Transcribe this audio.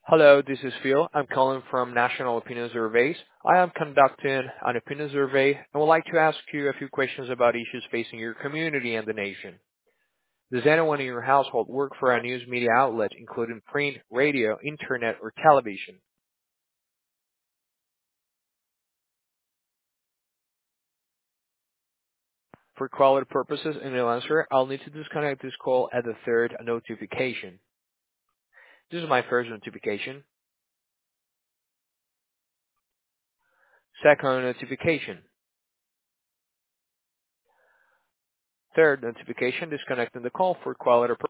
Hello, this is Phil. I'm calling from National Opinion Surveys. I am conducting an opinion survey and would like to ask you a few questions about issues facing your community and the nation. Does anyone in your household work for a news media outlet, including print, radio, internet, or television? For quality purposes in the answer, I'll need to disconnect this call at the third notification. This is my first notification. Second notification. Third notification, disconnecting the call for quality purposes.